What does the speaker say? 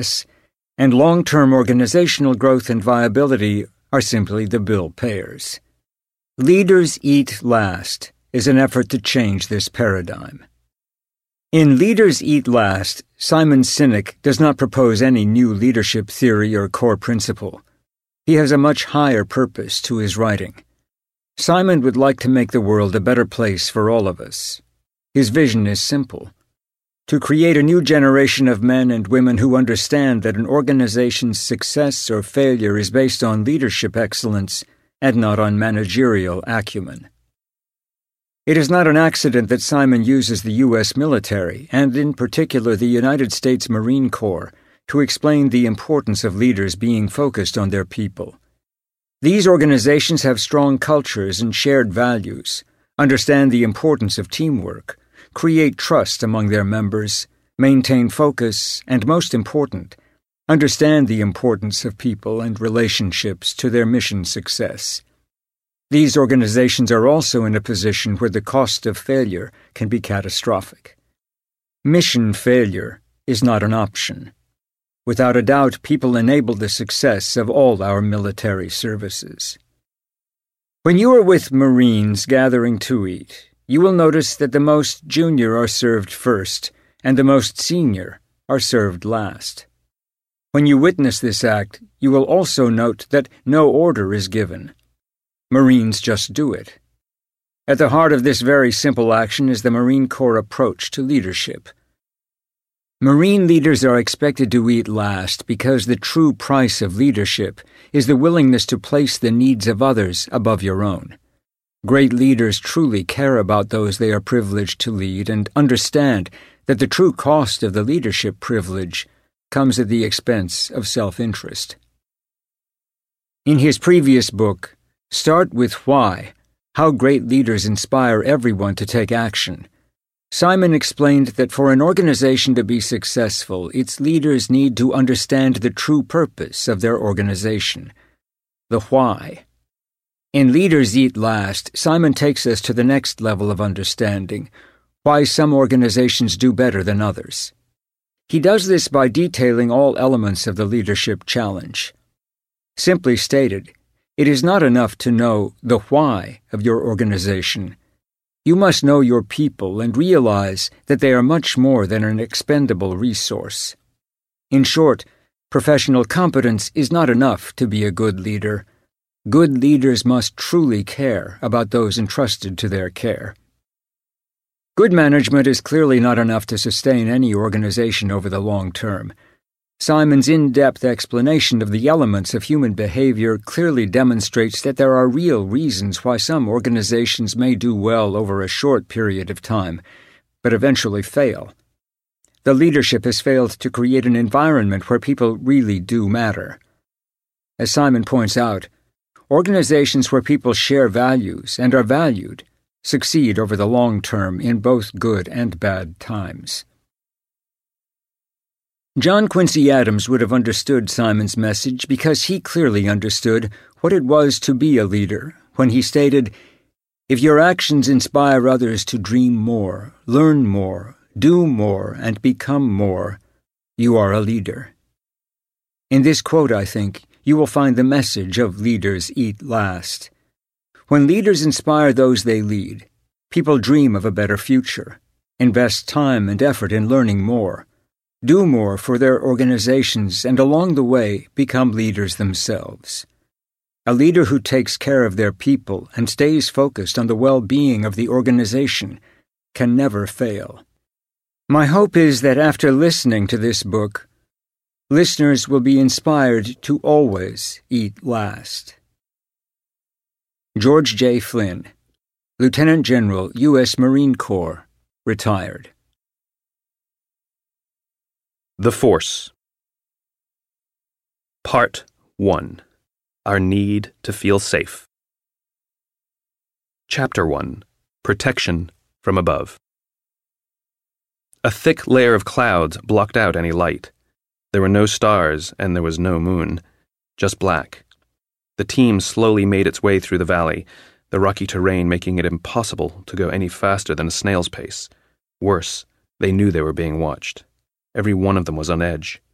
success, and long-term organizational growth and viability are simply the bill payers. Leaders Eat Last is an effort to change this paradigm. In Leaders Eat Last, Simon Sinek does not propose any new leadership theory or core principle. He has a much higher purpose to his writing. Simon would like to make the world a better place for all of us. His vision is simple: to create a new generation of men and women who understand that an organization's success or failure is based on leadership excellence and not on managerial acumen. It is not an accident that Simon uses the U.S. military, and in particular the United States Marine Corps, to explain the importance of leaders being focused on their people. These organizations have strong cultures and shared values, understand the importance of teamwork, create trust among their members, maintain focus, and most important, understand the importance of people and relationships to their mission success. These organizations are also in a position where the cost of failure can be catastrophic. Mission failure is not an option. Without a doubt, people enable the success of all our military services. When you are with Marines gathering to eat, you will notice that the most junior are served first, and the most senior are served last. When you witness this act, you will also note that no order is given. Marines just do it. At the heart of this very simple action is the Marine Corps approach to leadership. Marine leaders are expected to eat last because the true price of leadership is the willingness to place the needs of others above your own. Great leaders truly care about those they are privileged to lead and understand that the true cost of the leadership privilege comes at the expense of self-interest. In his previous book, Start with Why: How Great Leaders Inspire Everyone to Take Action, Simon explained that for an organization to be successful, its leaders need to understand the true purpose of their organization, the why. In Leaders Eat Last, Simon takes us to the next level of understanding, why some organizations do better than others. He does this by detailing all elements of the leadership challenge. Simply stated, it is not enough to know the why of your organization. You must know your people and realize that they are much more than an expendable resource. In short, professional competence is not enough to be a good leader. Good leaders must truly care about those entrusted to their care. Good management is clearly not enough to sustain any organization over the long term. Simon's in-depth explanation of the elements of human behavior clearly demonstrates that there are real reasons why some organizations may do well over a short period of time, but eventually fail. The leadership has failed to create an environment where people really do matter. As Simon points out, organizations where people share values and are valued succeed over the long term in both good and bad times. John Quincy Adams would have understood Simon's message because he clearly understood what it was to be a leader when he stated, "If your actions inspire others to dream more, learn more, do more, and become more, you are a leader." In this quote, I think, you will find the message of Leaders Eat Last. When leaders inspire those they lead, people dream of a better future, invest time and effort in learning more, do more for their organizations, and along the way become leaders themselves. A leader who takes care of their people and stays focused on the well-being of the organization can never fail. My hope is that after listening to this book, listeners will be inspired to always eat last. George J. Flynn, Lieutenant General, U.S. Marine Corps, retired. The Force. Part 1. Our Need to Feel Safe. Chapter 1. Protection from Above. A thick layer of clouds blocked out any light. There were no stars, and there was no moon, just black. The team slowly made its way through the valley, the rocky terrain making it impossible to go any faster than a snail's pace. Worse, they knew they were being watched. Every one of them was on edge.